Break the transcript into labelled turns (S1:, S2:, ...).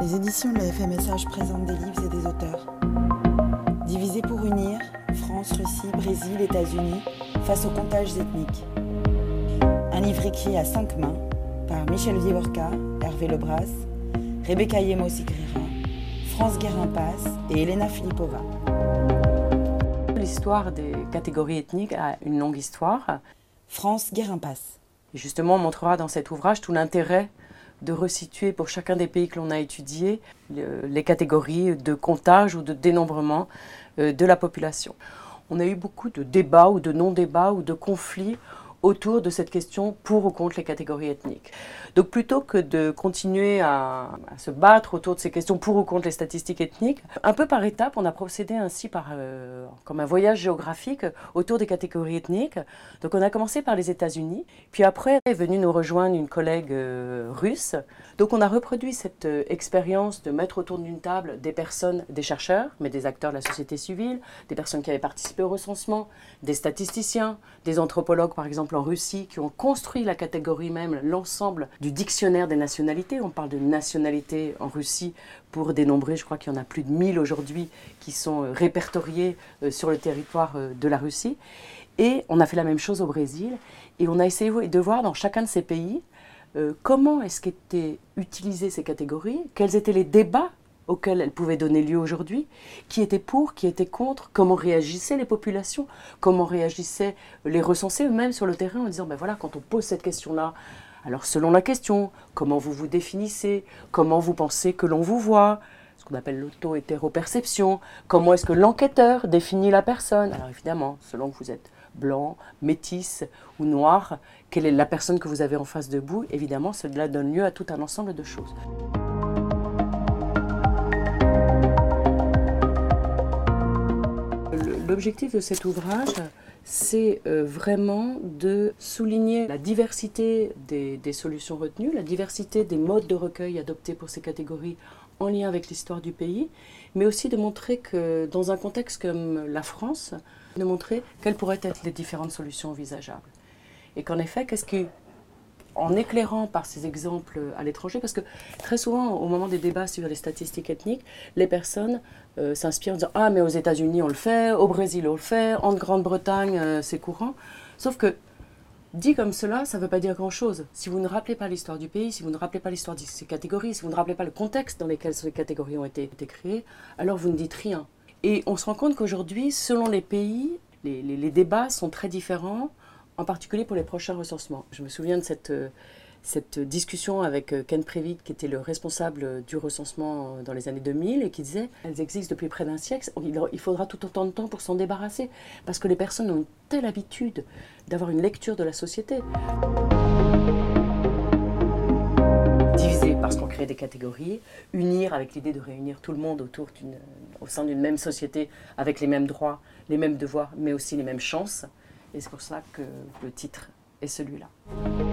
S1: Les éditions de la FMSH présentent des livres et des auteurs. Divisés pour unir, France, Russie, Brésil, États-Unis, face aux comptages ethniques. Un livre écrit à 5 mains par Michel Viborca, Hervé Lebras, Rebecca Yemo-Sigrira, France Guérin-Passe et Elena Filipova.
S2: L'histoire des catégories ethniques a une longue histoire.
S1: France Guérin-Passe.
S2: Justement, on montrera dans cet ouvrage tout l'intérêt de resituer pour chacun des pays que l'on a étudiés les catégories de comptage ou de dénombrement de la population. On a eu beaucoup de débats ou de non-débats ou de conflits autour de cette question pour ou contre les catégories ethniques. Donc plutôt que de continuer à se battre autour de ces questions pour ou contre les statistiques ethniques, un peu par étapes, on a procédé ainsi comme un voyage géographique autour des catégories ethniques. Donc on a commencé par les États-Unis, puis après est venue nous rejoindre une collègue russe. Donc on a reproduit cette expérience de mettre autour d'une table des personnes, des chercheurs, mais des acteurs de la société civile, des personnes qui avaient participé au recensement, des statisticiens, des anthropologues par exemple en Russie, qui ont construit la catégorie même, l'ensemble du dictionnaire des nationalités. On parle de nationalités en Russie pour dénombrer, je crois qu'il y en a plus de 1000 aujourd'hui qui sont répertoriés sur le territoire de la Russie. Et on a fait la même chose au Brésil. Et on a essayé de voir dans chacun de ces pays comment est-ce qu'étaient utilisées ces catégories, quels étaient les débats auxquels elles pouvaient donner lieu aujourd'hui, qui étaient pour, qui étaient contre, comment réagissaient les populations, comment réagissaient les recensés eux-mêmes sur le terrain en disant, ben voilà, quand on pose cette question-là, alors selon la question, comment vous vous définissez, comment vous pensez que l'on vous voit, ce qu'on appelle l'auto-hétéroperception, comment est-ce que l'enquêteur définit la personne. Alors évidemment, selon que vous êtes blanc, métis ou noir, quelle est la personne que vous avez en face de vous, évidemment, cela donne lieu à tout un ensemble de choses. L'objectif de cet ouvrage, c'est vraiment de souligner la diversité des solutions retenues, la diversité des modes de recueil adoptés pour ces catégories en lien avec l'histoire du pays, mais aussi de montrer que dans un contexte comme la France, de montrer quelles pourraient être les différentes solutions envisageables. Et qu'en effet, en éclairant par ces exemples à l'étranger, parce que très souvent, au moment des débats sur les statistiques ethniques, les personnes s'inspirent en disant « Ah, mais aux États-Unis, on le fait, au Brésil, on le fait, en Grande-Bretagne, c'est courant ». Sauf que, dit comme cela, ça ne veut pas dire grand-chose. Si vous ne rappelez pas l'histoire du pays, si vous ne rappelez pas l'histoire de ces catégories, si vous ne rappelez pas le contexte dans lequel ces catégories ont été créées, alors vous ne dites rien. Et on se rend compte qu'aujourd'hui, selon les pays, les débats sont très différents, en particulier pour les prochains recensements. Je me souviens de cette discussion avec Ken Prewitt, qui était le responsable du recensement dans les années 2000, et qui disait « Elles existent depuis près d'un siècle, il faudra tout autant de temps pour s'en débarrasser, parce que les personnes ont une telle habitude d'avoir une lecture de la société. » Diviser parce qu'on crée des catégories, unir avec l'idée de réunir tout le monde au sein d'une même société, avec les mêmes droits, les mêmes devoirs, mais aussi les mêmes chances. Et c'est pour ça que le titre est celui-là.